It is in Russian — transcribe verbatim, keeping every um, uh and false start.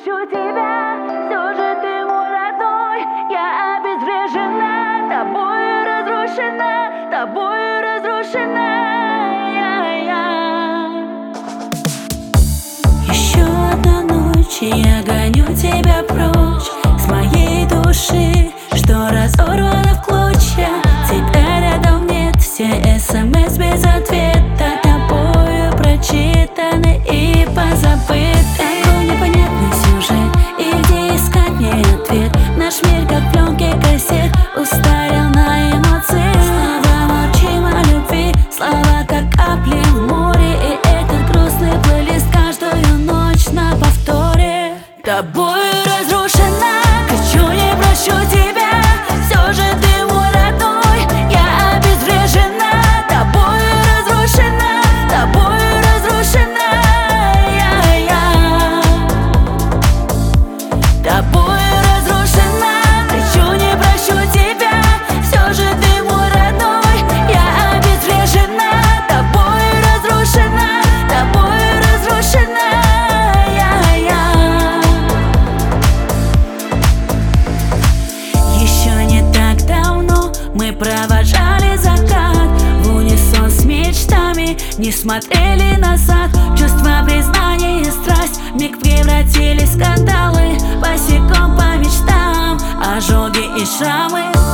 прощу тебя, все же ты мой родной. Я обезврежена, тобою разрушена, тобою разрушена. Еще одна ночь, и я гоню тебя прочь с моей души, что разорвана в клочья. Тебя рядом нет, все смс без ответа тобою прочитаны и позабыты. Такой непонятный сюжет, и где искать мне ответ? Наш мир как пленки кассет устарел на эмоции. Слова молчим о любви, слова как капли в море, и этот грустный плейлист каждую ночь на повторе. Тобою разрушена, кричу, не прощу тебя, все же ты мой родной. Я обезврежена, тобою разрушена, тобою разрушена. Я, я. Тобою разрушена, кричу, не прощу тебя, все же ты мой родной. Я обезврежена, тобою разрушена, тобою разрушена. Я, я. Еще не так давно мы провожали закат в унисон с мечтами, не смотрели назад. Чувства, признание и страсть миг превратились в скандалы, босиком по мечтам, ожоги и шрамы.